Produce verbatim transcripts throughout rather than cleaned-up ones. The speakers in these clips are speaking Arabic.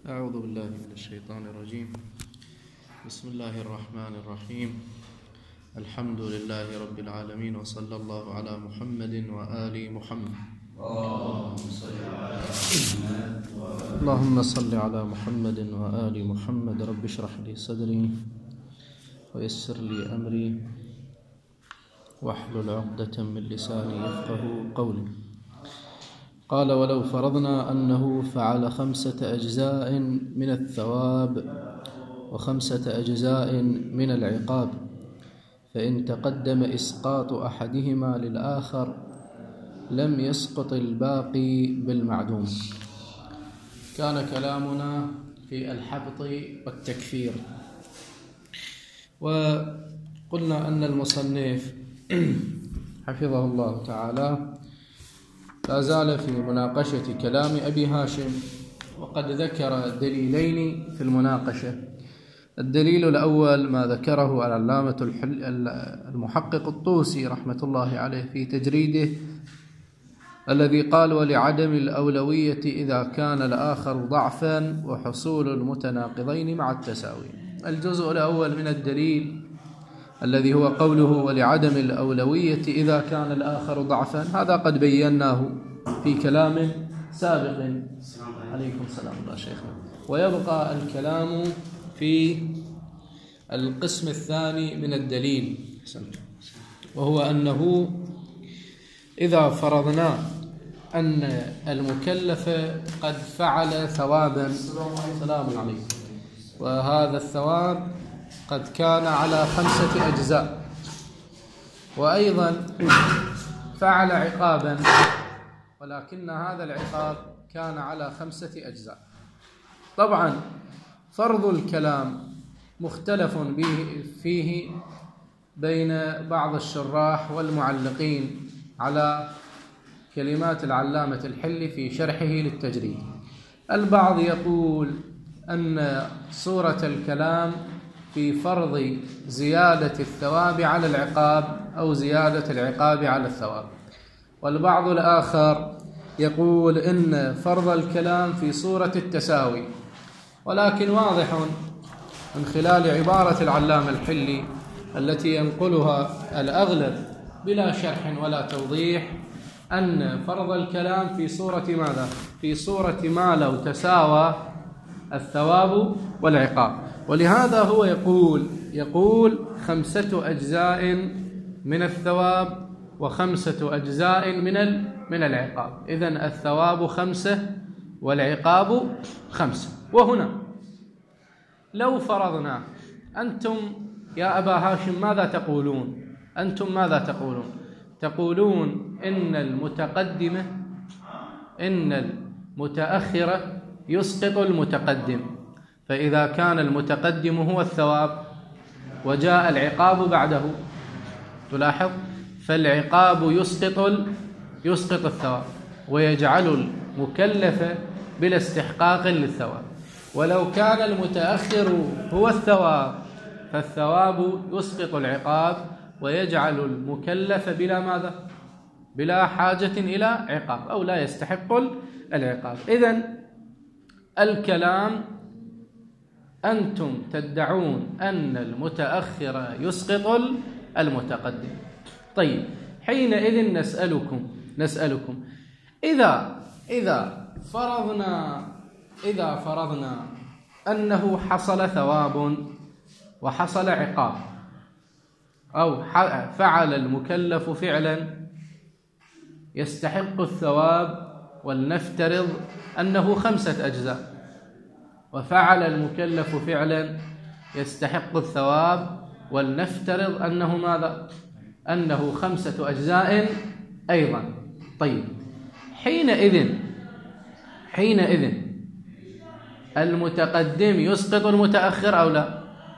أعوذ بالله من الشيطان الرجيم. بسم الله الرحمن الرحيم. الحمد لله رب العالمين، وصلى الله على محمد وآل محمد. اللهم صل على محمد وآل محمد. رب اشرح لي صدري ويسر لي أمري واحلل عقدة من لساني يفقه قولي. قال: ولو فرضنا أنه فعل خمسة أجزاء من الثواب وخمسة أجزاء من العقاب، فإن تقدم إسقاط أحدهما للآخر لم يسقط الباقي بالمعدوم. كان كلامنا في الحبط والتكفير، وقلنا أن المصنف حفظه الله تعالى لا زال في مناقشة كلام أبي هاشم، وقد ذكر دليلين في المناقشة. الدليل الأول ما ذكره العلامة المحقق الطوسي رحمة الله عليه في تجريده، الذي قال: ولعدم الأولوية إذا كان الآخر ضعفا وحصول المتناقضين مع التساوي. الجزء الأول من الدليل الذي هو قوله ولعدم الأولوية إذا كان الآخر ضعفا، هذا قد بيناه في كلام سابق. عليكم السلام الله شيخنا. ويبقى الكلام في القسم الثاني من الدليل، وهو أنه إذا فرضنا أن المكلف قد فعل ثوابا، سلام عليكم، وهذا الثواب قد كان على خمسة أجزاء، وأيضا فعل عقابا، ولكن هذا العقاب كان على خمسة أجزاء. طبعا فرض الكلام مختلف به فيه بين بعض الشراح والمعلقين على كلمات العلامة الحلي في شرحه للتجريد. البعض يقول أن صورة الكلام في فرض زيادة الثواب على العقاب أو زيادة العقاب على الثواب، والبعض الآخر يقول إن فرض الكلام في صورة التساوي. ولكن واضح من خلال عبارة العلامة الحلي التي ينقلها الأغلب بلا شرح ولا توضيح أن فرض الكلام في صورة ماذا؟ في صورة ما لو تساوى الثواب والعقاب. ولهذا هو يقول يقول خمسة أجزاء من الثواب وخمسة أجزاء من من العقاب. إذن الثواب خمسة والعقاب خمسة. وهنا لو فرضنا، أنتم يا أبا هاشم ماذا تقولون؟ أنتم ماذا تقولون؟ تقولون إن المتقدمة إن المتأخرة يسقط المتقدم، فإذا كان المتقدم هو الثواب وجاء العقاب بعده، تلاحظ، فالعقاب يسقط يسقط الثواب ويجعل المكلف بلا استحقاق للثواب. ولو كان المتأخر هو الثواب فالثواب يسقط العقاب ويجعل المكلف بلا ماذا؟ بلا حاجة إلى عقاب، أو لا يستحق العقاب. إذن الكلام أنتم تدعون أن المتأخر يسقط المتقدم. طيب، حينئذ نسألكم نسألكم إذا إذا فرضنا إذا فرضنا أنه حصل ثواب وحصل عقاب، أو فعل المكلف فعلا يستحق الثواب، ولنفترض أنه خمسة أجزاء، وفعل المكلف فعلا يستحق الثواب، ولنفترض أنه ماذا؟ أنه خمسة أجزاء أيضا. طيب، حينئذ حينئذ المتقدم يسقط المتأخر أو لا؟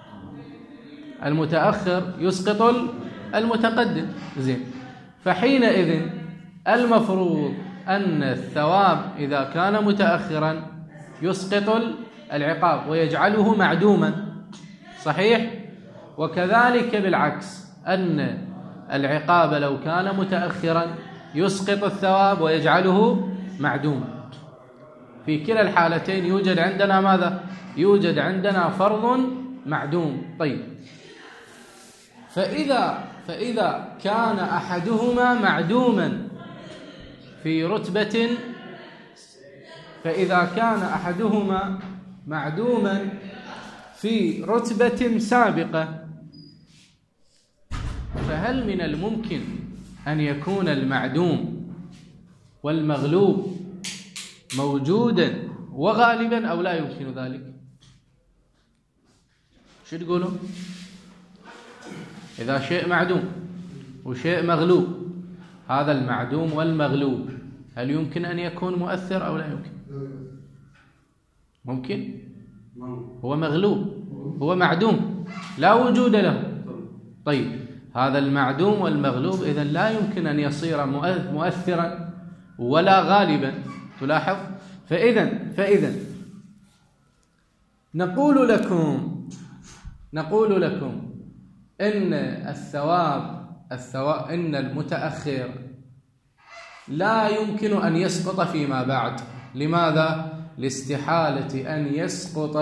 المتأخر يسقط المتقدم. زين، فحينئذ المفروض أن الثواب إذا كان متأخرا يسقط العقاب ويجعله معدوما، صحيح؟ وكذلك بالعكس، أن العقاب لو كان متأخرا يسقط الثواب ويجعله معدوما. في كلا الحالتين يوجد عندنا ماذا؟ يوجد عندنا فرض معدوم. طيب، فإذا فإذا كان أحدهما معدوما في رتبة فإذا كان أحدهما معدوما في رتبة سابقة، فهل من الممكن أن يكون المعدوم والمغلوب موجودا وغالبا أو لا يمكن ذلك؟ شو تقولوا؟ إذا شيء معدوم وشيء مغلوب، هذا المعدوم والمغلوب هل يمكن أن يكون مؤثر أو لا يمكن؟ ممكن؟ هو مغلوب، هو معدوم لا وجود له. طيب، هذا المعدوم والمغلوب إذن لا يمكن أن يصير مؤثرا ولا غالبا. تلاحظ؟ فإذن فإذن نقول لكم نقول لكم إن الثواب الثواب إن المتأخر لا يمكن أن يسقط فيما بعد. لماذا؟ لاستحالة أن يسقط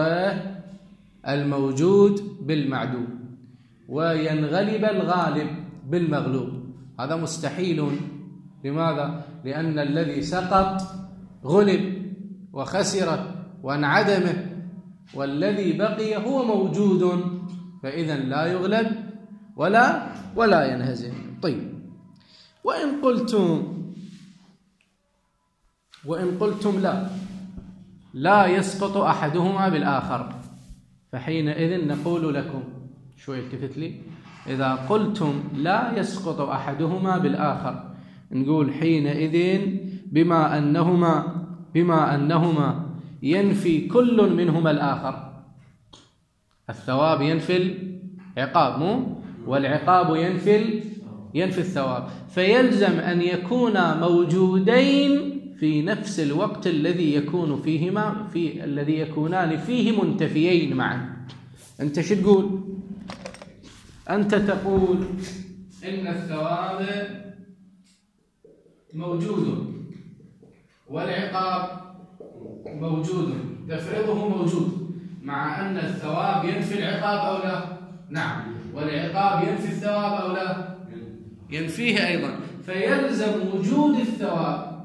الموجود بالمعدوم وينغلب الغالب بالمغلوب، هذا مستحيل. لماذا؟ لأن الذي سقط غلب وخسر وانعدم، والذي بقي هو موجود، فإذا لا يغلب ولا ولا ينهزم. طيب، وإن قلتم وإن قلتم لا لا يسقط أحدهما بالآخر، فحينئذ نقول لكم، شوي التفت لي، إذا قلتم لا يسقط أحدهما بالآخر، نقول حينئذ بما أنهما بما أنهما ينفي كل منهما الآخر. الثواب ينفي العقاب، مو والعقاب ينفي ينفي الثواب، فيلزم أن يكونا موجودين في نفس الوقت الذي يكون فيهما في الذي يكونان فيه منتفيين معا. أنت شو تقول؟ أنت تقول إن الثواب موجود والعقاب موجود، تفرضه موجود، مع أن الثواب ينفي العقاب أو لا؟ نعم. والعقاب ينفي الثواب أو لا؟ ينفيه أيضا، فيلزم وجود الثواب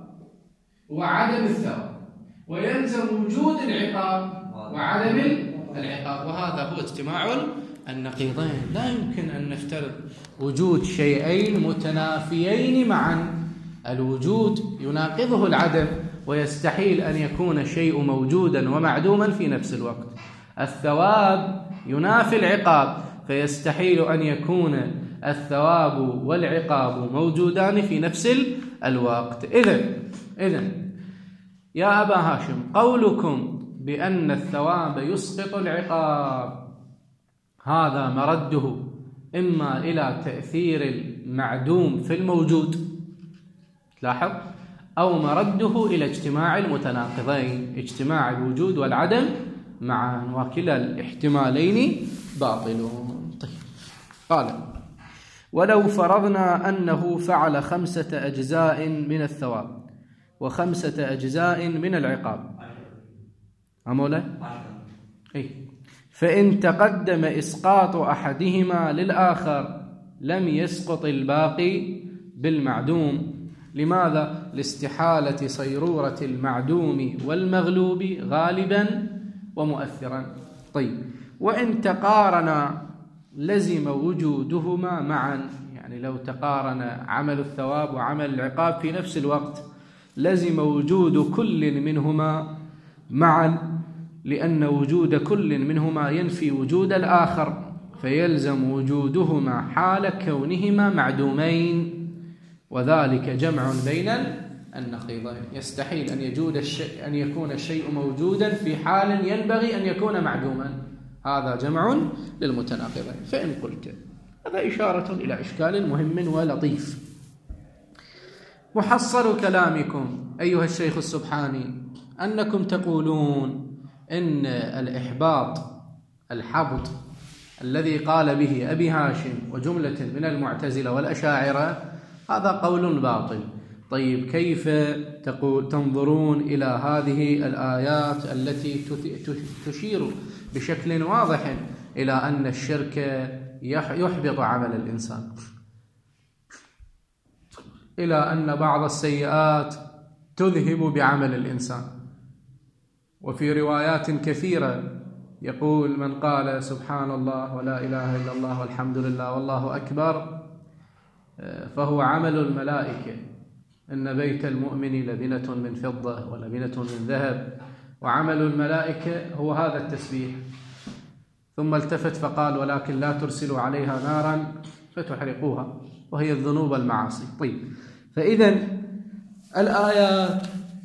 وعدم الثواب، ويلزم وجود العقاب وعدم العقاب، وهذا هو اجتماع النقيضين. لا يمكن أن نفترض وجود شيئين متنافيين معا. الوجود يناقضه العدم، ويستحيل أن يكون شيء موجودا ومعدوما في نفس الوقت. الثواب ينافي العقاب، فيستحيل أن يكون الثواب والعقاب موجودان في نفس الوقت. إذن إذن يا أبا هاشم، قولكم بأن الثواب يسقط العقاب هذا مرده إما إلى تأثير المعدوم في الموجود، تلاحظ، أو مرده إلى اجتماع المتناقضين، اجتماع الوجود والعدم معا، وكلا الاحتمالين باطلون. طيب، قال: ولو فرضنا أنه فعل خمسة أجزاء من الثواب وخمسة أجزاء من العقاب، أمولا؟ أي، فإن تقدم إسقاط أحدهما للآخر لم يسقط الباقي بالمعدوم. لماذا؟ لاستحالة صيرورة المعدوم والمغلوب غالبا ومؤثرا. طيب، وإن تقارنا لزم وجودهما معا، يعني لو تقارن عمل الثواب وعمل العقاب في نفس الوقت لزم وجود كل منهما معا، لأن وجود كل منهما ينفي وجود الآخر، فيلزم وجودهما حال كونهما معدومين، وذلك جمع بين النقيضين. يستحيل أن يوجد الشيء أن يكون الشيء موجودا في حال ينبغي أن يكون معدوما، هذا جمع للمتناقضين. فإن قلت، هذا إشارة إلى إشكال مهم ولطيف. محصل كلامكم أيها الشيخ السبحاني أنكم تقولون إن الإحباط الحبط الذي قال به أبي هاشم وجملة من المعتزلة والأشاعرة هذا قول باطل، طيب كيف تقول تنظرون إلى هذه الآيات التي تشير بشكل واضح إلى أن الشرك يحبط عمل الإنسان، إلى أن بعض السيئات تذهب بعمل الإنسان؟ وفي روايات كثيرة يقول من قال سبحان الله ولا إله إلا الله والحمد لله والله أكبر فهو عمل الملائكة، إن بيت المؤمن لبنة من فضة ولبنة من ذهب، وعمل الملائكة هو هذا التسبيح. ثم التفت فقال ولكن لا ترسلوا عليها نارا فتحرقوها، وهي الذنوب المعاصي. طيب، فإذا الآيات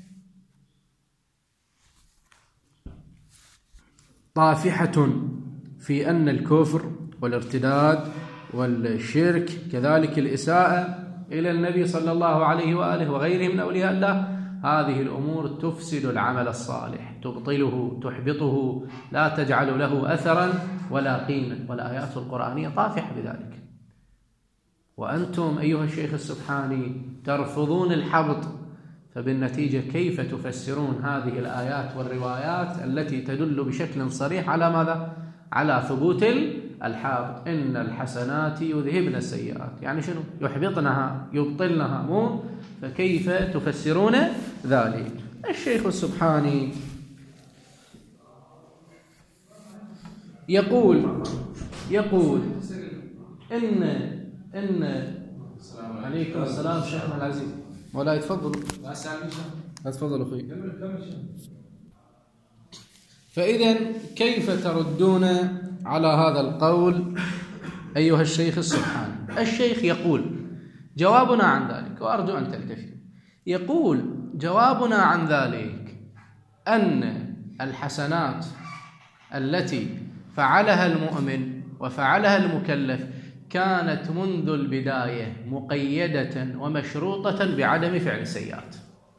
طافحة في أن الكفر والارتداد والشرك كذلك الإساءة إلى النبي صلى الله عليه وآله وغيره من أولياء الله، هذه الأمور تفسد العمل الصالح، تبطله، تحبطه، لا تجعل له أثرا ولا قيمة. والآيات القرآنية طافحة بذلك، وأنتم أيها الشيخ السبحاني ترفضون الحبط، فبالنتيجة كيف تفسرون هذه الآيات والروايات التي تدل بشكل صريح على ماذا؟ على ثبوت الحابط، إن الحسنات يذهبن السيئات، يعني شنو؟ يحبطنها، يبطلنها، مو؟ فكيف تفسرون ذلك؟ الشيخ السبحاني يقول يقول إن إن عليكم السلام شيخنا العزيز، ولا يتفضلوا تفضلوا أخوي. فإذا كيف تردون على هذا القول أيها الشيخ السبحاني؟ الشيخ يقول جوابنا عن ذلك، وأرجو أن تلتفتوا، يقول جوابنا عن ذلك أن الحسنات التي فعلها المؤمن وفعلها المكلف كانت منذ البداية مقيدة ومشروطة بعدم فعل السيئات،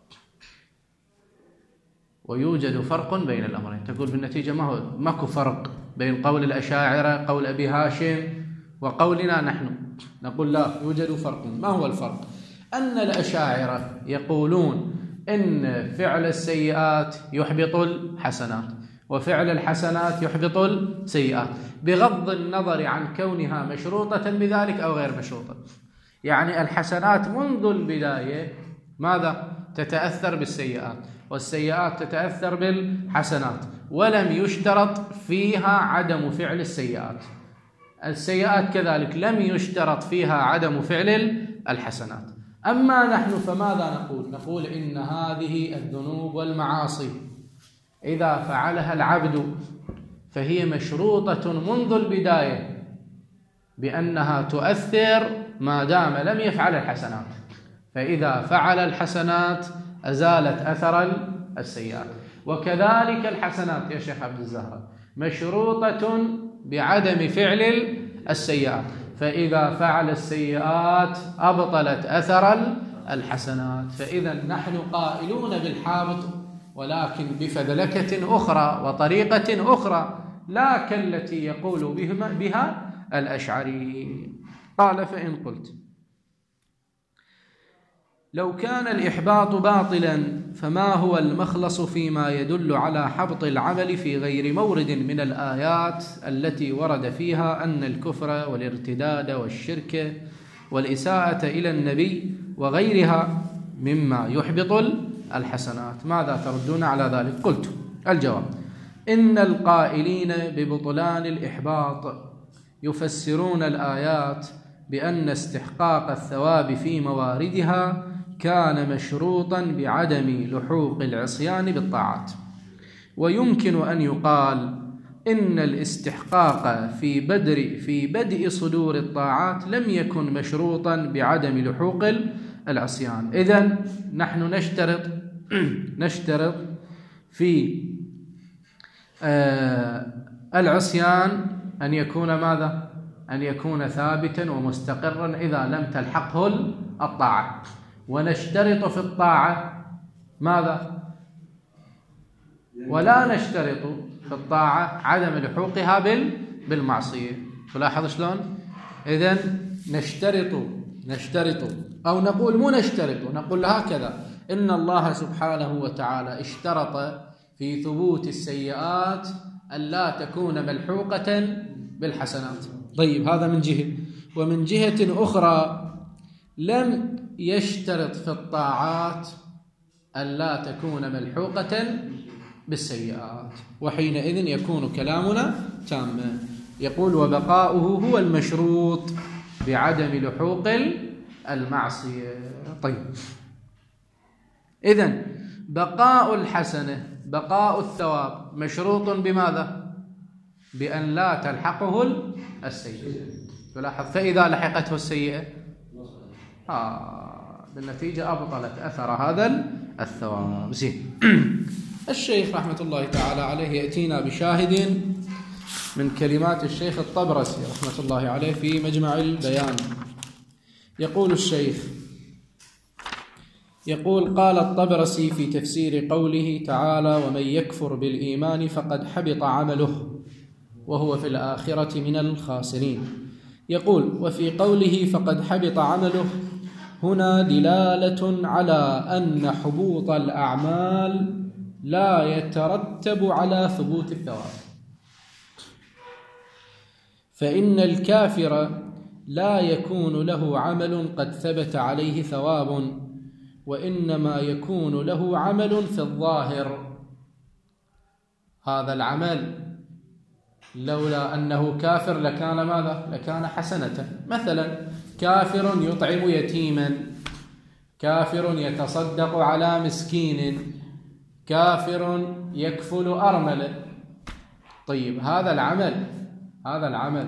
ويوجد فرق بين الأمرين. تقول بالنتيجة ما هو ماكو فرق بين قول الأشاعرة، قول أبي هاشم، وقولنا نحن؟ نقول لا، يوجد فرق. ما هو الفرق؟ أن الأشاعرة يقولون إن فعل السيئات يحبط الحسنات، وفعل الحسنات يحبط السيئات، بغض النظر عن كونها مشروطة بذلك أو غير مشروطة. يعني الحسنات منذ البداية ماذا؟ تتأثر بالسيئات، والسيئات تتأثر بالحسنات، ولم يشترط فيها عدم فعل السيئات. السيئات كذلك لم يشترط فيها عدم فعل الحسنات. أما نحن فماذا نقول؟ نقول إن هذه الذنوب والمعاصي إذا فعلها العبد فهي مشروطة منذ البداية بأنها تؤثر ما دام لم يفعل الحسنات، فإذا فعل الحسنات أزالت أثر السيئات. وكذلك الحسنات يا شيخ عبد الزهراء مشروطة بعدم فعل السيئات، فإذا فعل السيئات أبطلت أثر الحسنات. فإذا نحن قائلون بالحابط، ولكن بفذلكة أخرى وطريقة أخرى لا كالتي يقول بها الأشعري. قال فإن قلت لو كان الإحباط باطلا فما هو المخلص فيما يدل على حبط العمل في غير مورد من الآيات التي ورد فيها أن الكفر والارتداد والشرك والإساءة إلى النبي وغيرها مما يحبط الحسنات؟ ماذا تردون على ذلك؟ قلت الجواب: إن القائلين ببطلان الإحباط يفسرون الآيات بأن استحقاق الثواب في مواردها كان مشروطا بعدم لحوق العصيان بالطاعات. ويمكن أن يقال إن الاستحقاق في بدء في بدء صدور الطاعات لم يكن مشروطا بعدم لحوق العصيان. إذن نحن نشترط نشترط في آه العصيان أن يكون ماذا؟ أن يكون ثابتا ومستقرا إذا لم تلحقه الطاعة. ونشترط في الطاعة ماذا؟ ولا نشترط في الطاعة عدم لحوقها بالمعصية. تلاحظ شلون؟ إذن نشترط نشترط أو نقول مو نشترط، نقول هكذا: إن الله سبحانه وتعالى اشترط في ثبوت السيئات ألا تكون ملحوقة بالحسنات. طيب، هذا من جهة. ومن جهة أخرى لم يشترط في الطاعات ألا تكون ملحوقة بالسيئات، وحينئذ يكون كلامنا تاما. يقول: وبقاؤه هو المشروط بعدم لحوق المعصية. طيب، إذن بقاء الحسنة، بقاء الثواب مشروط بماذا؟ بأن لا تلحقه السيئة. تلاحظ: فإذا لحقته السيئة آه بالنتيجة أبطلت أثر هذا الثواب. زين. الشيخ رحمة الله تعالى عليه يأتينا بشاهد من كلمات الشيخ الطبرسي رحمة الله عليه في مجمع البيان. يقول الشيخ، يقول: قال الطبرسي في تفسير قوله تعالى: ومن يكفر بالإيمان فقد حبط عمله وهو في الآخرة من الخاسرين. يقول: وفي قوله فقد حبط عمله هنا دلالة على أن حبوط الأعمال لا يترتب على ثبوت الثواب، فإن الكافر لا يكون له عمل قد ثبت عليه ثواب، وإنما يكون له عمل في الظاهر. هذا العمل لولا أنه كافر لكان ماذا؟ لكان حسنة. مثلا كافر يطعم يتيما، كافر يتصدق على مسكين، كافر يكفل أرملة. طيب، هذا العمل هذا العمل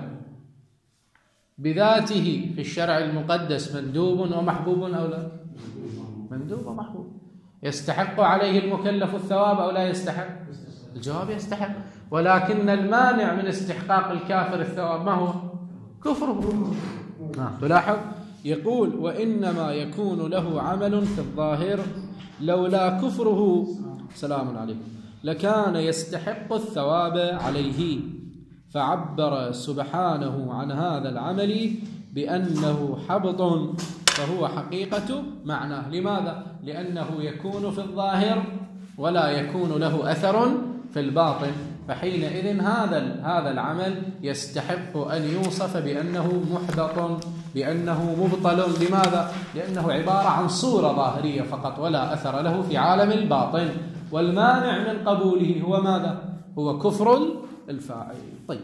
بذاته في الشرع المقدس مندوب ومحبوب أو لا؟ مندوب ومحبوب. يستحق عليه المكلف الثواب أو لا يستحق؟ الجواب يستحق. ولكن المانع من استحقاق الكافر الثواب ما هو؟ كفره. تلاحظ؟ يقول: وإنما يكون له عمل في الظاهر، لولا كفره سلام عليكم لكان يستحق الثواب عليه، فعبر سبحانه عن هذا العمل بأنه حبط، فهو حقيقة معناه. لماذا؟ لأنه يكون في الظاهر ولا يكون له أثر في الباطن، فحينئذ هذا هذا العمل يستحق أن يوصف بأنه محبط، بأنه مبطل. لماذا؟ لأنه عبارة عن صورة ظاهرية فقط ولا أثر له في عالم الباطن، والمانع من قبوله هو ماذا؟ هو كفر الفاعل. طيب،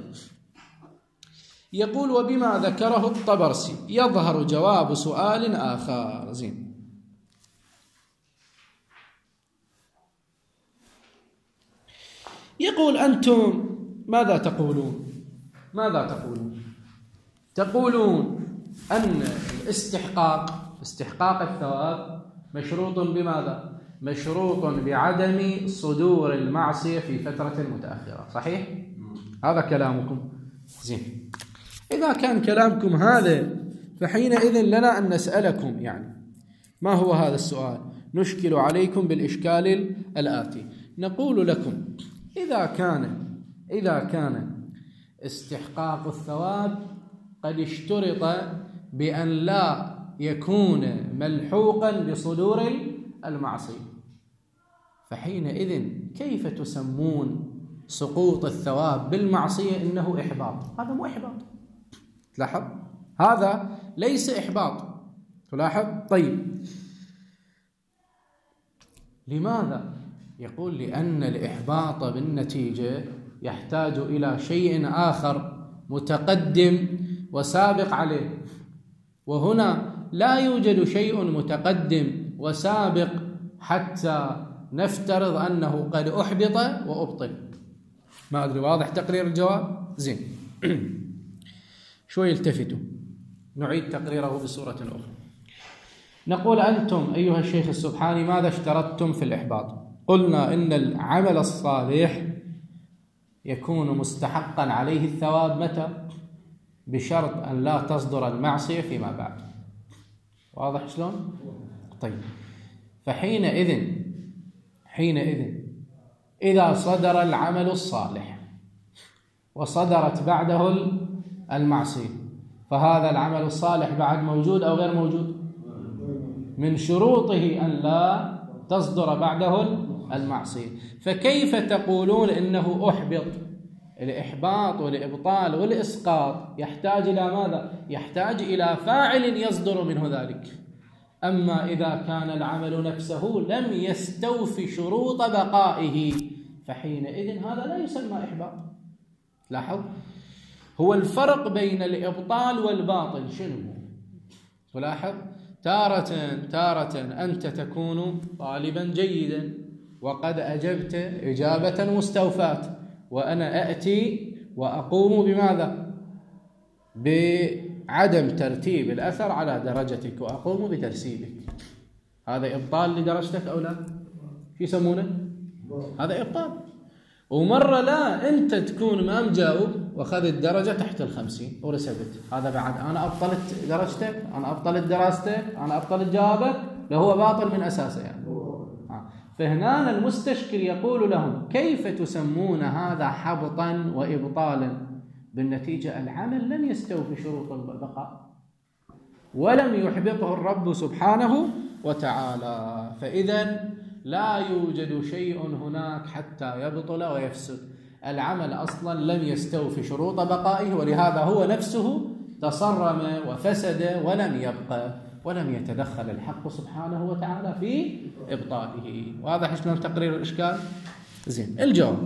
يقول: وبما ذكره الطبرسي يظهر جواب سؤال آخر. زين. يقول: أنتم ماذا تقولون؟ ماذا تقولون؟ تقولون أن الاستحقاق استحقاق الثواب مشروط بماذا؟ مشروط بعدم صدور المعصية في فترة متأخرة، صحيح؟ هذا كلامكم. زين. إذا كان كلامكم هذا فحينئذ لنا أن نسألكم، يعني ما هو هذا السؤال؟ نشكل عليكم بالإشكال الآتي. نقول لكم: إذا كان إذا كان استحقاق الثواب قد اشترط بأن لا يكون ملحوقا بصدور المعصية، فحينئذ كيف تسمون سقوط الثواب بالمعصية إنه إحباط؟ هذا مو إحباط. تلاحظ؟ هذا ليس إحباط. تلاحظ؟ طيب، لماذا؟ يقول: لأن الإحباط بالنتيجة يحتاج إلى شيء آخر متقدم وسابق عليه، وهنا لا يوجد شيء متقدم وسابق حتى نفترض أنه قد أحبط وأبطل. ما أدري واضح تقرير الجواب؟ زين. شوي التفتوا، نعيد تقريره بصورة أخرى. نقول: أنتم أيها الشيخ السبحاني ماذا اشترطتم في الإحباط؟ قلنا إن العمل الصالح يكون مستحقا عليه الثواب متى؟ بشرط أن لا تصدر المعصية فيما بعد. واضح شلون؟ طيب، فحينئذ حينئذ إذا صدر العمل الصالح وصدرت بعده المعصية، فهذا العمل الصالح بعد موجود أو غير موجود؟ من شروطه أن لا تصدر بعده المعصية. فكيف تقولون إنه أحبط؟ الإحباط والإبطال والإسقاط يحتاج إلى ماذا؟ يحتاج إلى فاعل يصدر منه ذلك. أما إذا كان العمل نفسه لم يستوفي شروط بقائه فحينئذ هذا لا يسمى إحباط. لاحظ، هو الفرق بين الإبطال والباطل شنو؟ تلاحظ تارة تارة أنت تكون طالبا جيدا وقد أجبت إجابة مستوفاة، وأنا أأتي وأقوم بماذا؟ بعدم ترتيب الأثر على درجتك وأقوم بترسيبك. هذا إبطال لدرجتك أو لا؟ شو يسمونه؟ هذا إبطال. ومرة لا، أنت تكون ما مجاوب وأخذت درجة تحت الخمسين ورسبت، هذا بعد أنا أبطلت درجتك، أنا أبطلت دراستك، أنا أبطلت جوابك، لهو باطل من أساسه يعني. فهنا المستشكل يقول لهم كيف تسمون هذا حبطا وإبطالا؟ بالنتيجة العمل لم يستوفي شروط البقاء ولم يحبطه الرب سبحانه وتعالى، فإذا لا يوجد شيء هناك حتى يبطل ويفسد. العمل أصلا لم يستوفي شروط بقائه، ولهذا هو نفسه تصرم وفسد ولم يبقى، ولم يتدخل الحق سبحانه وتعالى في إبطاله. واضح شلون تقرير الإشكال؟ زين، الجواب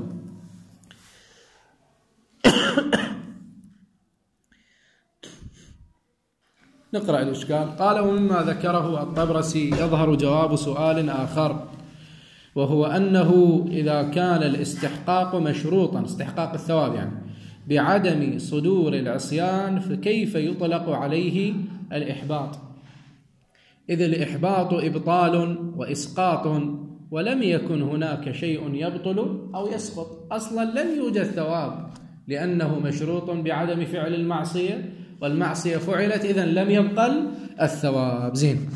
نقرأ الإشكال. قال: ومما ذكره الطبرسي يظهر جواب سؤال آخر، وهو أنه إذا كان الاستحقاق مشروطا، استحقاق الثواب يعني، بعدم صدور العصيان، فكيف يطلق عليه الإحباط؟ إذ الإحباط إبطال وإسقاط، ولم يكن هناك شيء يبطل أو يسقط، أصلا لم يوجد ثواب لأنه مشروط بعدم فعل المعصية، والمعصية فعلت، إذن لم يبطل الثواب. زين،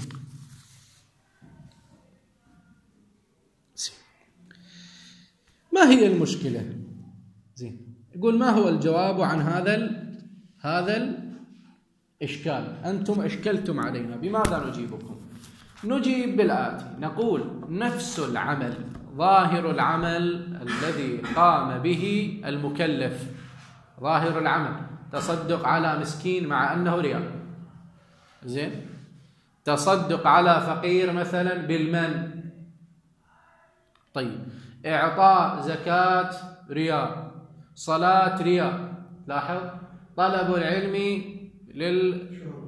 ما هي المشكلة؟ زين، يقول ما هو الجواب عن هذا ال... هذا الإشكال؟ أنتم أشكلتم علينا، بماذا نجيبكم؟ نجيب بالآتي، نقول نفس العمل، ظاهر العمل الذي قام به المكلف، ظاهر العمل تصدق على مسكين مع أنه رياء، زين، تصدق على فقير مثلا بالمن، طيب، إعطاء زكاة رياء، صلاة رياء، لاحظ، طلب العلم لل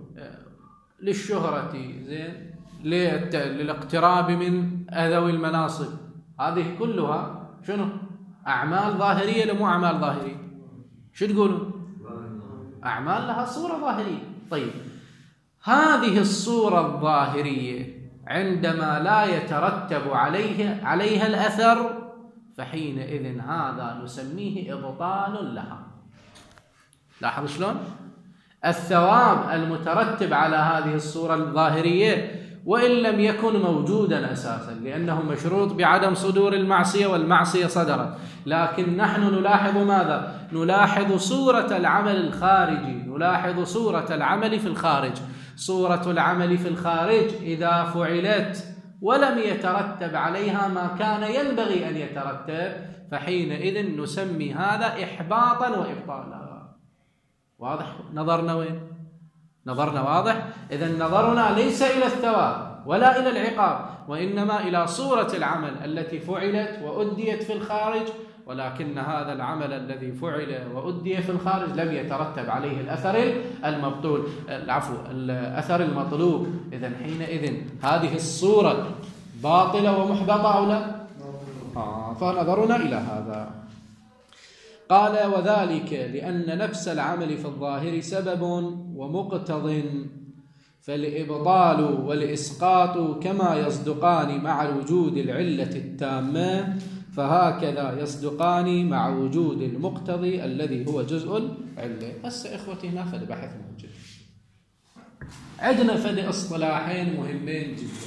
للشهرة، زين، للاقتراب من أذوي المناصب، هذه كلها شنو؟ أعمال ظاهرية لمو أعمال ظاهرية؟ شو تقولون؟ أعمال لها صورة ظاهرية. طيب، هذه الصورة الظاهرية عندما لا يترتب عليه عليها الأثر، فحينئذ هذا نسميه إبطال لها. لاحظ شلون؟ الثواب المترتب على هذه الصورة الظاهرية وإن لم يكن موجودا أساسا، لأنه مشروط بعدم صدور المعصية، والمعصية صدرت، لكن نحن نلاحظ ماذا؟ نلاحظ صورة العمل الخارجي، نلاحظ صورة العمل في الخارج. صورة العمل في الخارج إذا فعلت ولم يترتب عليها ما كان ينبغي أن يترتب، فحينئذ نسمي هذا إحباطا وإبطالا. واضح؟ نظرنا وين؟ نظرنا واضح؟ إذن نظرنا ليس إلى الثواب ولا إلى العقاب، وإنما إلى صورة العمل التي فعلت وأديت في الخارج، ولكن هذا العمل الذي فعل وأدي في الخارج لم يترتب عليه الأثر المبطول، العفو، الأثر المطلوب. إذن حينئذ هذه الصورة باطلة ومحبطة أو لا؟ آه فنظرنا إلى هذا. قال: وذلك لأن نفس العمل في الظاهر سبب ومقتض، فالإبطال والإسقاط كما يصدقان مع وجود العلة التامة، فهكذا يصدقان مع وجود المقتضي الذي هو جزء العلة. هسه إخوتي هنا فد بحث موجود، عندنا فد اصطلاحين مهمين جدا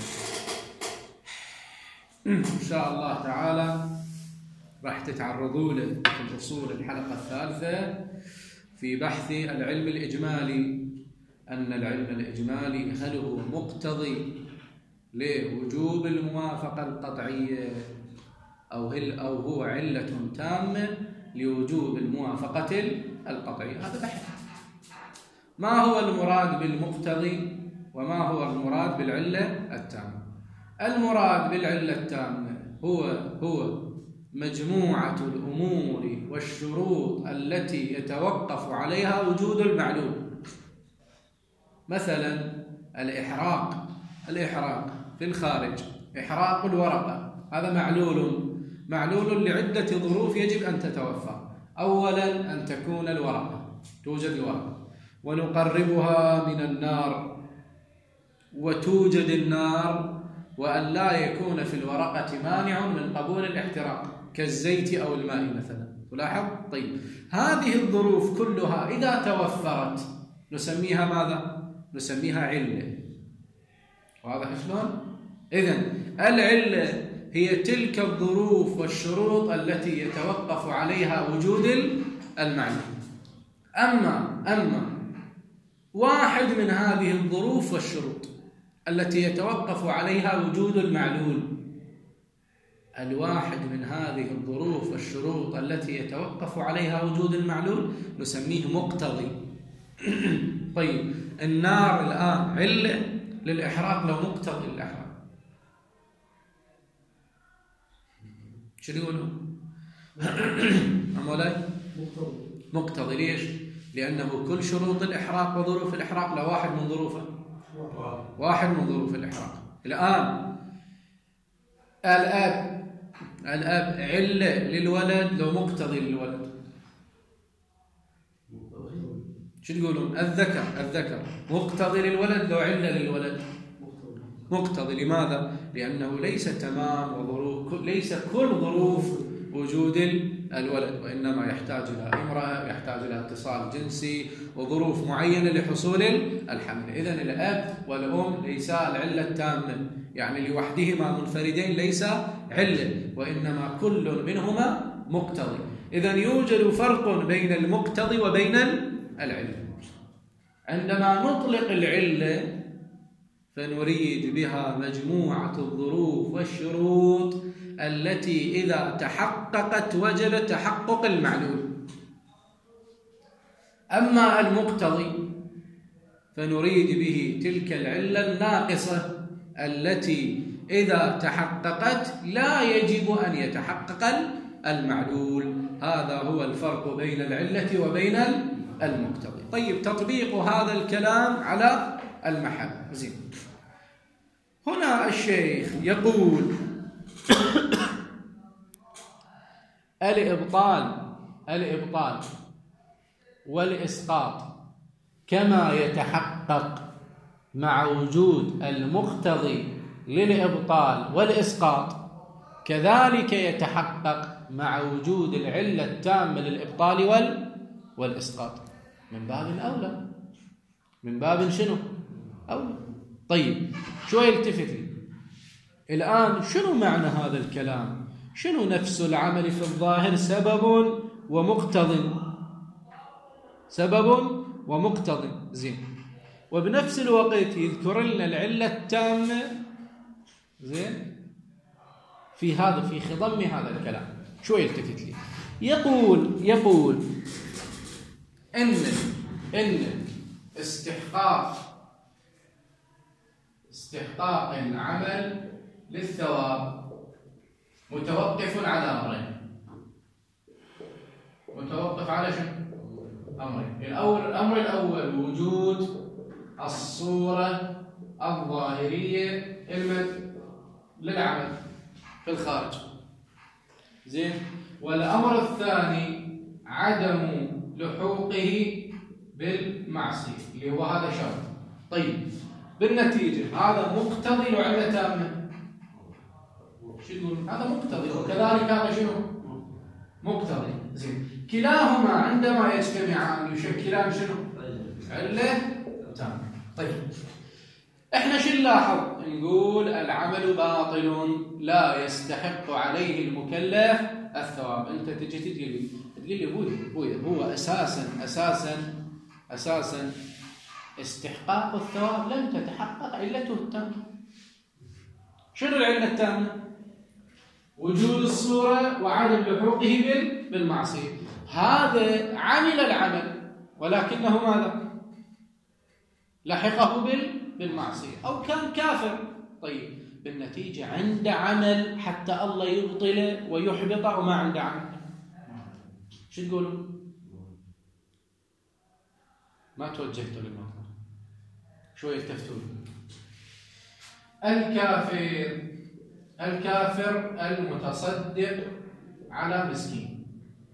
إن شاء الله تعالى راح تتعرضوا له في الأصول الحلقة الثالثة في بحث العلم الإجمالي، أن العلم الإجمالي هل هو مقتضي لوجوب الموافقة القطعية أو هل أو هو علة تامة لوجوب الموافقة القطعية. هذا بحث. ما هو المراد بالمقتضي وما هو المراد بالعلة التامة؟ المراد بالعلة التامة هو هو مجموعة الأمور والشروط التي يتوقف عليها وجود المعلوم. مثلا الإحراق الإحراق في الخارج، إحراق الورقة، هذا معلول معلول لعدة ظروف يجب أن تتوفر. أولا أن تكون الورقة، توجد الورقة ونقربها من النار وتوجد النار، وأن لا يكون في الورقة مانع من قبول الاحتراق كالزيت أو الماء مثلا. تلاحظ؟ طيب، هذه الظروف كلها إذا توفرت نسميها ماذا؟ نسميها علة. واضح شلون؟ إذن العلة هي تلك الظروف والشروط التي يتوقف عليها وجود المعلوم. أما أما واحد من هذه الظروف والشروط التي يتوقف عليها وجود المعلول، الواحد من هذه الظروف والشروط التي يتوقف عليها وجود المعلول نسميه مقتضي. طيب، النار الآن علة للإحراق لو مقتضي للإحراق، شو يقولون؟ أمولاي مقتضي. ليش؟ لأنه كل شروط الإحراق وظروف الإحراق لا واحد من ظروفه واحد من ظروف الإحراق. الآن الأب الأب علة للولد لو مقتضي للولد، شو تقولون؟ الذكر الذكر مقتضي للولد لو علة للولد مقتضي. لماذا؟ لأنه ليس تمام وظروف ليس كل ظروف وجود الولد، وإنما يحتاج إلى امرأة، يحتاج إلى اتصال جنسي وظروف معينة لحصول الحمل. إذن الأب والأم ليسا العلة التامة، يعني لوحدهما منفردين ليس علة، وإنما كل منهما مقتضي. إذن يوجد فرق بين المقتضي وبين العلة. عندما نطلق العلة فنريد بها مجموعة الظروف والشروط التي إذا تحققت وجب تحقق المعلول. أما المقتضي فنريد به تلك العلة الناقصة التي إذا تحققت لا يجب أن يتحقق المعلول. هذا هو الفرق بين العلة وبين المقتضي. طيب، تطبيق هذا الكلام على المحل. زين، هنا الشيخ يقول الإبطال الإبطال والإسقاط كما يتحقق مع وجود المقتضي للإبطال والإسقاط كذلك يتحقق مع وجود العلة التامة للإبطال وال والإسقاط، من باب الأولى. من باب شنو؟ أولى. طيب، شو يلتفت لي الآن؟ شنو معنى هذا الكلام؟ شنو نفس العمل في الظاهر سبب ومقتض، سبب ومقتض. زين، وبنفس الوقت يذكر لنا العلة التامة زين في هذا في خضم هذا الكلام. شو يلتفت لي؟ يقول يقول إن إن استحقاق استحقاق العمل للثواب متوقف على أمرين. متوقف على شنو؟ أمرين. الأول الأمر الأول وجود الصورة الظاهرية للعمل في الخارج. زين، والأمر الثاني عدم لحوقه بالمعصية اللي هو هذا شرط. طيب، بالنتيجة هذا مقتضي وعلة تامة. شو تقول؟ هذا مقتضي وكذلك هذا شنو؟ مقتضي. زين، كلاهما عندما يجتمعان يشكلان شنو؟ علة تامة. طيب، احنا شو نلاحظ؟ نقول العمل باطل لا يستحق عليه المكلف الثواب. انت تجي تجي لي تقول لي ابوي ابوي هو اساسا اساسا اساسا استحقاق الثواب لم تتحقق علته التامة. شنو العلة التامة؟ وجود الصورة وعدم لحوقه بالمعصية. هذا عمل العمل ولكنه ماذا؟ لحقه بالمعصية أو كان كافر. طيب بالنتيجة عنده عمل حتى الله يبطله ويحبطه وما عنده عمل. شو تقولوا؟ ما توجهتوا للموضوع، شوية تفتون. الكافر الكافر المتصدق على مسكين.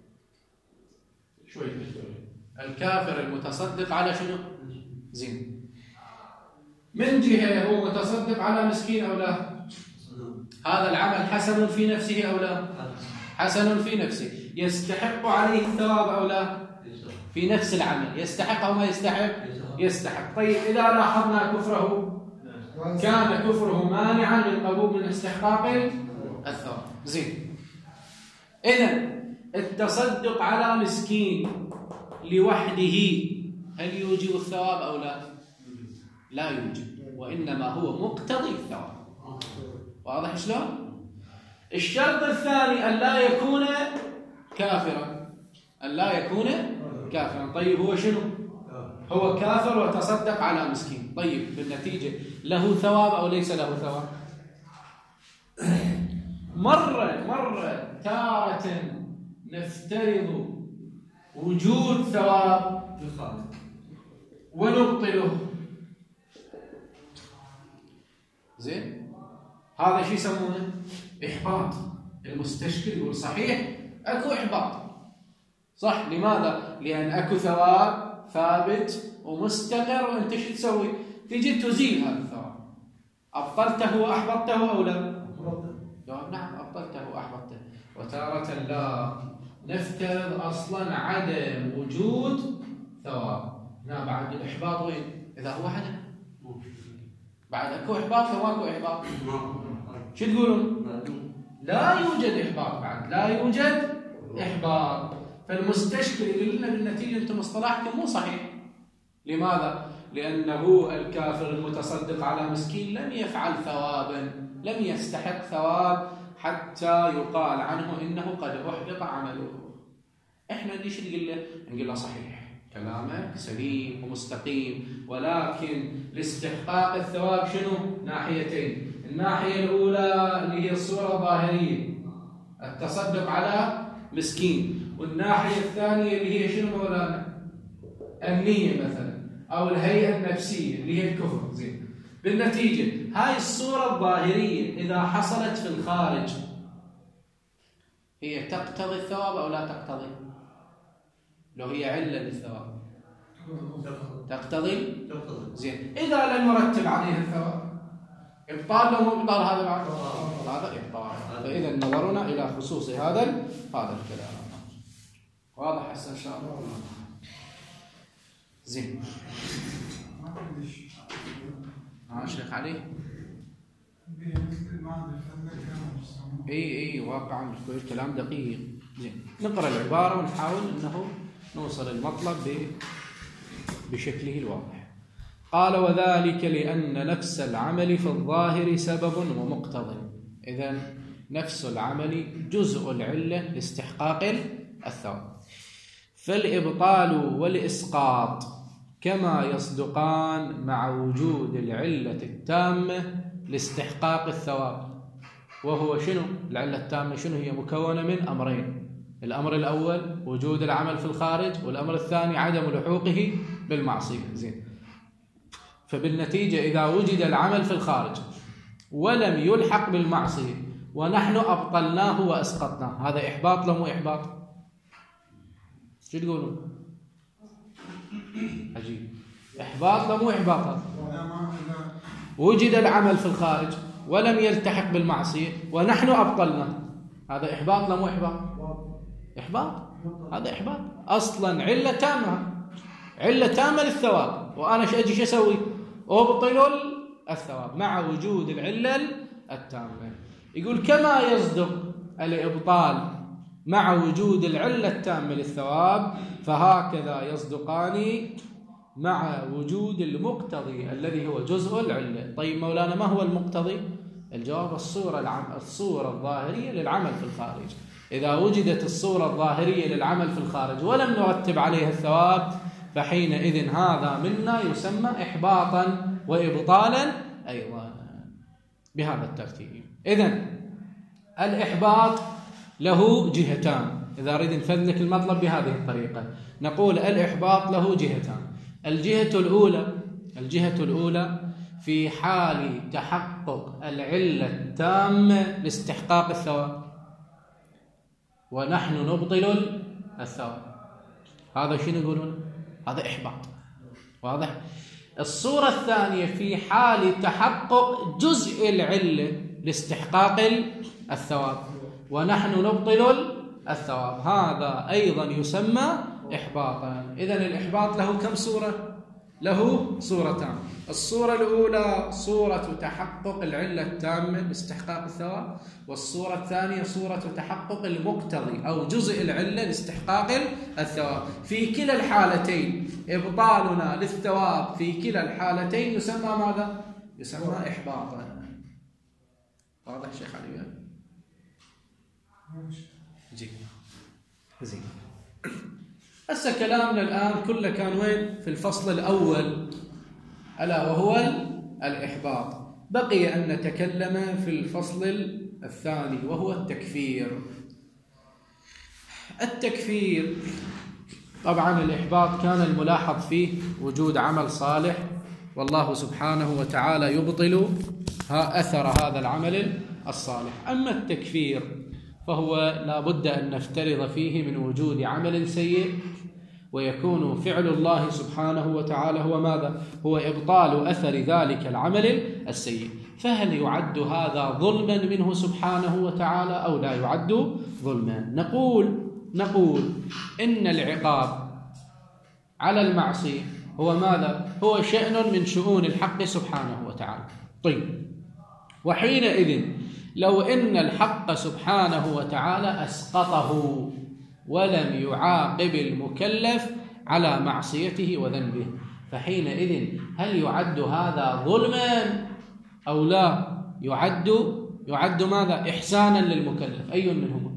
شوية تفتون. الكافر المتصدق على شنو؟ زين. من جهة هو متصدق على مسكين أو لا؟ هذا العمل حسن في نفسه أو لا؟ حسن في نفسه. يستحق عليه الثواب أو لا؟ في نفس العمل يستحق أو ما يستحق؟ يستحق. طيب إذا لاحظنا كفره كان كفره مانعا من قبول من استحقاق الثواب. زين. إذن التصدق على مسكين لوحده هل يوجب الثواب أو لا؟ لا يوجب، وإنما هو مقتضي الثواب. واضح شلون؟ الشرط الثاني أن لا يكون كافرا، أن لا يكون كافرا. طيب هو شنو؟ هو كافر وتصدق على مسكين. طيب بالنتيجة له ثواب أو ليس له ثواب؟ مرة مرة تارة نفترض وجود ثواب ونبطله. زين، هذا شيء يسمونه إحباط. المستشكل يقول صحيح أكو إحباط، صح. لماذا؟ لأن أكو ثواب ثابت ومستقر، وأنت شو تسوي؟ تجي تزيل هذا الثواب. أبطلته وأحبطته أو لا؟ جواب نعم، أبطلته وأحبطته. وتارة لا نفترض أصلا عدم وجود ثواب. هنا بعد الإحباط وين؟ إذا هو عدم بعد أكو إحباط لو ماكو إحباط شو تقولون؟ لا يوجد إحباط، بعد لا يوجد إحباط. فالمستشكل يقول لنا بالنتيجة أنتم مصطلحكم مو صحيح. لماذا؟ لأنه الكافر المتصدق على مسكين لم يفعل ثوابا، لم يستحق ثواب حتى يقال عنه إنه قد أحبط عمله. إحنا ليش نقول له؟ نقول له صحيح كلامك سليم ومستقيم، ولكن لاستحقاق الثواب شنو؟ ناحيتين. الناحية الأولى اللي هي الصورة الظاهرية، التصدق على مسكين، والناحية الثانية اللي هي شنو مولانا؟ النية مثلا، أو الهيئة النفسية اللي هي الكفر. زين، بالنتيجة هاي الصورة الظاهرية إذا حصلت في الخارج هي تقتضي الثواب أو لا تقتضي؟ لو هي علة للثواب تقتضي. زين، إذا لم يرتب عليها الثواب إبطال لو إبطال هذا بعد هذا إبطال. فإذا نظرنا إلى خصوص هذا هذا الكلام. واضح هسه إن شاء الله؟ زين. ها شيخ علي؟ اي اي واقعا كلام دقيق. زين، نقرأ العبارة ونحاول انه نوصل المطلب بشكله الواضح. قال: وذلك لأن نفس العمل في الظاهر سبب ومقتضى. إذن نفس العمل جزء العلة لاستحقاق الثواب. فالإبطال والإسقاط كما يصدقان مع وجود العلة التامة لاستحقاق الثواب. وهو شنو؟ العلة التامة شنو هي؟ مكونة من أمرين. الأمر الأول وجود العمل في الخارج، والأمر الثاني عدم لحوقه بالمعصية. زين، فبالنتيجة إذا وجد العمل في الخارج ولم يلحق بالمعصية ونحن أبطلناه وأسقطناه، هذا إحباط لو مو إحباط؟ شو تقولون؟ عجيب، إحباط لو مو إحباط؟ وجد العمل في الخارج ولم يلتحق بالمعصية ونحن أبطلناه، هذا إحباط لو مو إحباط؟ إحباط، هذا إحباط. أصلا علة تامة، علة تامة للثواب، وأنا شو أجي شو أسوي؟ أبطل الثواب مع وجود العلة التامة. يقول كما يصدق الإبطال مع وجود العلة التامة للثواب، فهكذا يصدقان مع وجود المقتضي الذي هو جزء العلة. طيب مولانا ما هو المقتضي؟ الجواب الصورة العم... الصورة الظاهرية للعمل في الخارج. إذا وجدت الصورة الظاهرية للعمل في الخارج ولم نرتب عليها الثواب فحينئذ هذا منا يسمى إحباطا وإبطالا أيضا بهذا الترتيب. إذن الإحباط له جهتان. إذا أريد نفذلك المطلب بهذه الطريقة نقول الإحباط له جهتان. الجهة الأولى الجهة الأولى في حال تحقق العلة التامة لاستحقاق الثواب ونحن نبطل الثواب، هذا شنو يقولون؟ هذا إحباط. واضح؟ الصورة الثانية في حال تحقق جزء العلة لاستحقاق الثواب ونحن نبطل الثواب، هذا أيضا يسمى إحباطا. إذن الإحباط له كم صورة؟ له صورتان. الصورة الأولى صورة تحقق العلة التامة لاستحقاق الثواب، والصورة الثانية صورة تحقق المقتضي أو جزء العلة لاستحقاق الثواب. في كلا الحالتين إبطالنا للثواب في كلا الحالتين يسمى ماذا؟ يسمى إحباطا. واضح شيخ علي؟ زين زين. هسه كلامنا الآن كله كان وين؟ في الفصل الأول ألا وهو الإحباط. بقي أن نتكلم في الفصل الثاني وهو التكفير. التكفير طبعا الإحباط كان الملاحظ فيه وجود عمل صالح والله سبحانه وتعالى يبطل أثر هذا العمل الصالح. أما التكفير فهو لا بد أن نفترض فيه من وجود عمل سيء ويكون فعل الله سبحانه وتعالى هو ماذا؟ هو إبطال أثر ذلك العمل السيء. فهل يعد هذا ظلما منه سبحانه وتعالى أو لا يعد ظلما؟ نقول نقول إن العقاب على المعصية هو ماذا؟ هو شأن من شؤون الحق سبحانه وتعالى. طيب، وحينئذ لو إن الحق سبحانه وتعالى أسقطه ولم يعاقب المكلف على معصيته وذنبه، فحينئذ هل يعد هذا ظلما أو لا يعد يعد ماذا؟ إحسانا للمكلف. أي منهما؟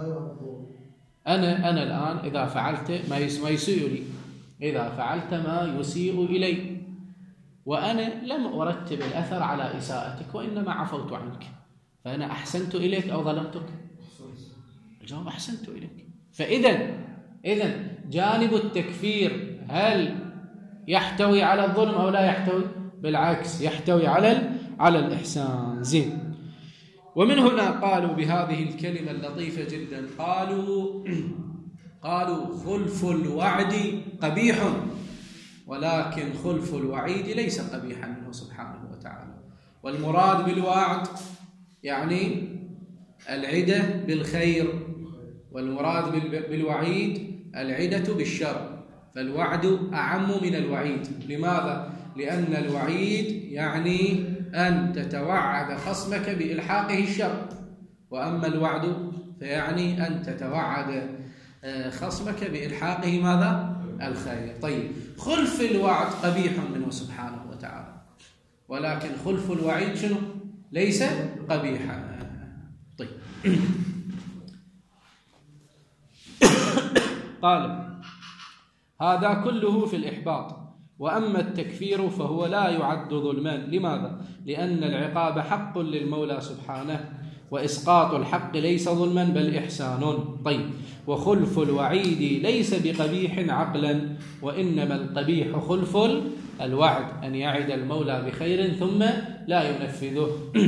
أنا أنا الآن إذا فعلت ما يسيء لي، إذا فعلت ما يسيء إلي وأنا لم أرتب الأثر على إساءتك وإنما عفوت عنك، فأنا أحسنت إليك أو ظلمتك؟ الجواب أحسنت إليك. فإذا إذا جانب التكفير هل يحتوي على الظلم أو لا يحتوي؟ بالعكس، يحتوي على على الإحسان. زين. ومن هنا قالوا بهذه الكلمة اللطيفة جدا، قالوا قالوا خلف الوعد قبيح، ولكن خلف الوعيد ليس قبيحا منه سبحانه وتعالى. والمراد بالوعد يعني العدة بالخير، والمراد بالوعيد العدة بالشر، فالوعد أعم من الوعيد. لماذا؟ لأن الوعيد يعني أن تتوعد خصمك بإلحاقه الشر، وأما الوعد فيعني أن تتوعد خصمك بإلحاقه ماذا؟ الخير. طيب، خلف الوعد قبيح منه سبحانه وتعالى، ولكن خلف الوعيد شنو؟ ليس قبيحا. طيب قال هذا كله في الإحباط. وأما التكفير فهو لا يعد ظلما. لماذا؟ لأن العقاب حق للمولى سبحانه، وإسقاط الحق ليس ظلما بل إحسان. طيب، وخلف الوعيد ليس بقبيح عقلا، وإنما القبيح خلف الوعد، أن يعد المولى بخير ثم لا ينفذه.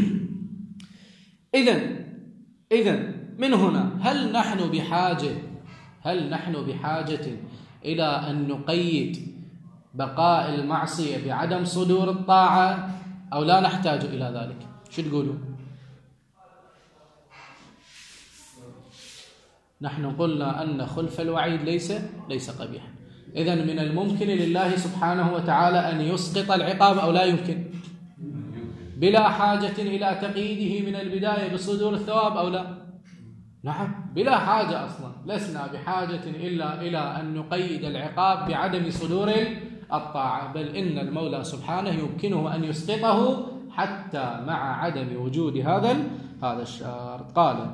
إذن إذن من هنا هل نحن بحاجة هل نحن بحاجة إلى أن نقيد بقاء المعصية بعدم صدور الطاعة أو لا نحتاج إلى ذلك؟ شو تقولوا؟ نحن قلنا أن خلف الوعيد ليس ليس قبيحا. إذن من الممكن لله سبحانه وتعالى أن يسقط العقاب أو لا يمكن؟ بلا حاجة إلى تقييده من البداية بصدور الثواب أو لا؟ نعم، بلا حاجة أصلا، لسنا بحاجة إلا إلى أن نقيد العقاب بعدم صدور الطاعة، بل إن المولى سبحانه يمكنه أن يسقطه حتى مع عدم وجود هذا هذا الشرط. قال: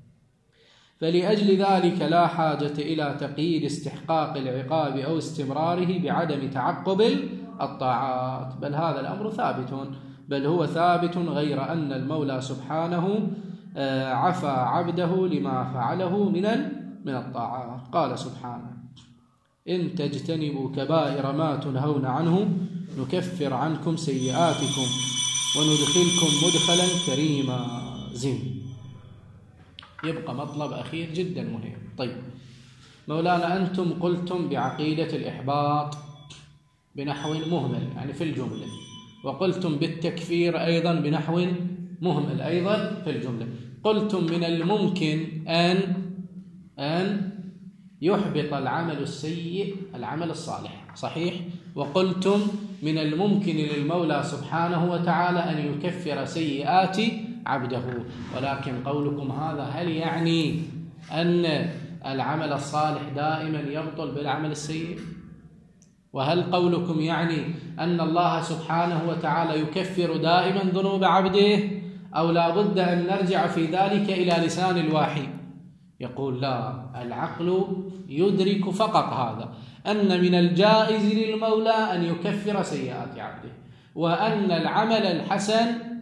فلأجل ذلك لا حاجة إلى تقييد استحقاق العقاب أو استمراره بعدم تعقب الطاعات، بل هذا الأمر ثابت، بل هو ثابت، غير أن المولى سبحانه عفى عبده لما فعله من من الطاعات. قال سبحانه: إن تجتنبوا كبائر ما تنهون عنه نكفر عنكم سيئاتكم وندخلكم مدخلا كريما. زين. يبقى مطلب أخير جدا مهم. طيب مولانا، أنتم قلتم بعقيدة الإحباط بنحو مهمل يعني في الجملة، وقلتم بالتكفير أيضا بنحو مهمل أيضا في الجملة. قلتم من الممكن أن أن يحبط العمل السيء العمل الصالح، صحيح؟ وقلتم من الممكن للمولى سبحانه وتعالى أن يكفر سيئات عبده، ولكن قولكم هذا هل يعني أن العمل الصالح دائما يبطل بالعمل السيء؟ وهل قولكم يعني أن الله سبحانه وتعالى يكفر دائما ذنوب عبده، أو لا بد أن نرجع في ذلك إلى لسان الوحي؟ يقول لا، العقل يدرك فقط هذا، أن من الجائز للمولى أن يكفر سيئات عبده، وأن العمل الحسن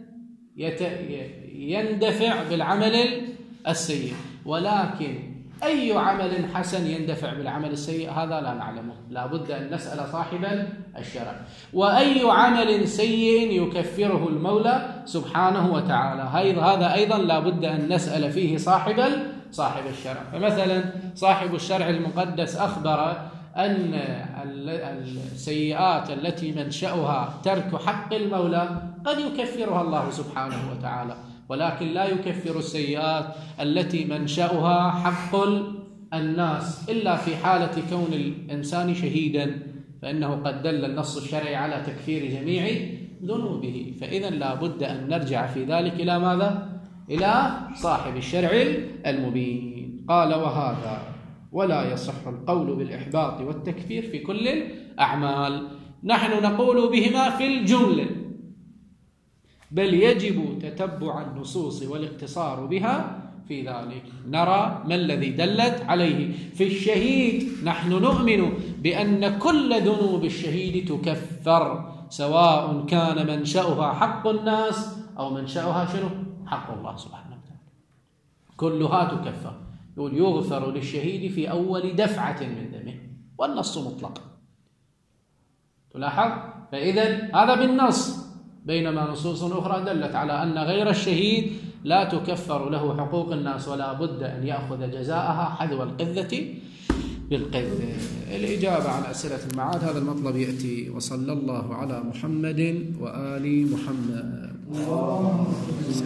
يندفع بالعمل السيء، ولكن أي عمل حسن يندفع بالعمل السيء هذا لا نعلمه، لا بد أن نسأل صاحب الشرع. وأي عمل سيء يكفره المولى سبحانه وتعالى هذا أيضا لا بد أن نسأل فيه صاحب صاحب الشرع. فمثلا صاحب الشرع المقدس أخبر أن السيئات التي منشأها ترك حق المولى قد يكفرها الله سبحانه وتعالى، ولكن لا يكفر السيئات التي منشأها حق الناس إلا في حالة كون الإنسان شهيدا، فإنه قد دل النص الشرعي على تكفير جميع ذنوبه. فإذا لا بد أن نرجع في ذلك إلى ماذا؟ إلى صاحب الشرع المبين. قال: وهذا ولا يصح القول بالإحباط والتكفير في كل الأعمال، نحن نقول بهما في الجملة، بل يجب تتبع النصوص والاقتصار بها في ذلك. نرى ما الذي دلت عليه. في الشهيد نحن نؤمن بأن كل ذنوب الشهيد تكفر، سواء كان منشأها حق الناس أو منشأها شنو؟ حق الله سبحانه وتعالى، كلها تكفر. يقول: يغفر للشهيد في أول دفعة من دمه، والنص مطلق. تلاحظ؟ فإذا هذا بالنص، بينما نصوص أخرى دلت على أن غير الشهيد لا تكفر له حقوق الناس، ولا بد أن يأخذ جزاءها حذو القذة بالقذة. الإجابة عن أسئلة المعاد هذا المطلب يأتي. وصلى الله على محمد وآل محمد.